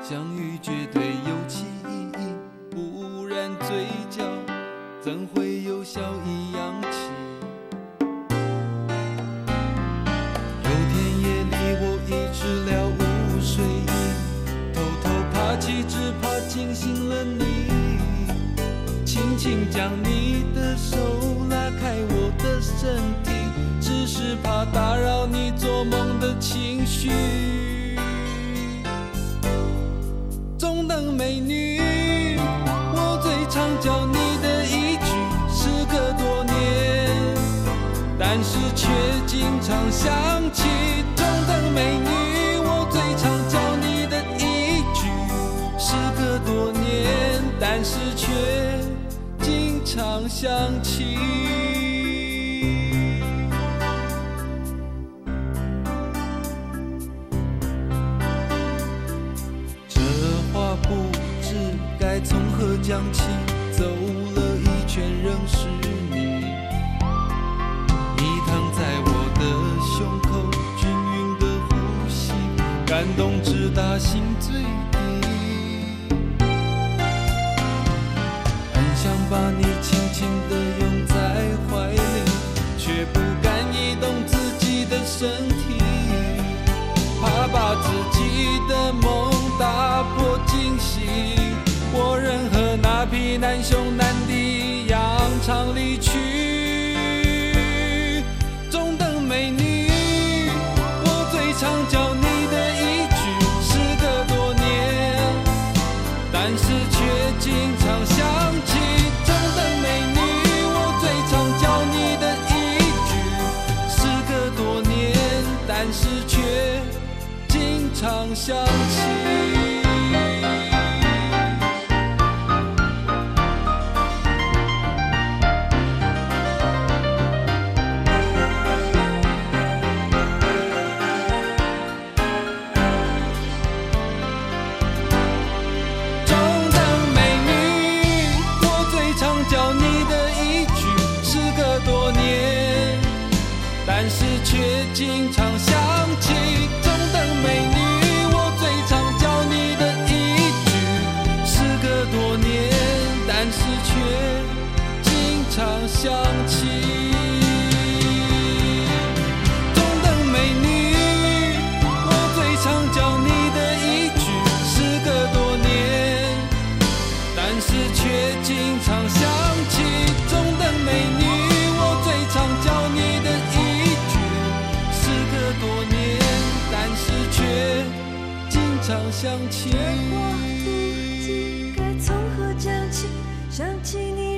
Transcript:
相遇绝对有其意义，不然嘴角怎会有笑意扬起？有天夜里我已吃了午睡意，偷偷爬起，只怕惊醒了你，轻轻将你的手拉开我的身体，只是怕打扰你做梦的情绪。中等美女，我最常叫你的一句，时隔多年，但是却经常想起。中等美女，我最常叫你的一句，时隔多年，但是却经常想起。该从何讲起？走了一圈仍是你，你躺在我的胸口，均匀的呼吸，感动直达心最底。很想把你轻轻地拥在怀里，却不敢移动自己的身体，怕把自己的梦打破惊喜。我仍和那匹难兄难弟扬长离去。中等美女，我最常叫你的一句，时隔多年，但是却经常想起。中等美女，我最常叫你的一句，时隔多年，但是却经常想起。叫你的一句，时隔多年，但是却经常想起。中等美女，我最常叫你的一句，时隔多年，但是却经常想起。中等美女，我最常叫你的一句，时隔多年，但是却经常想起。中等美女，我最常叫你的一句，时隔多年，但是却经常想起。 这话不知该从何讲起，想起你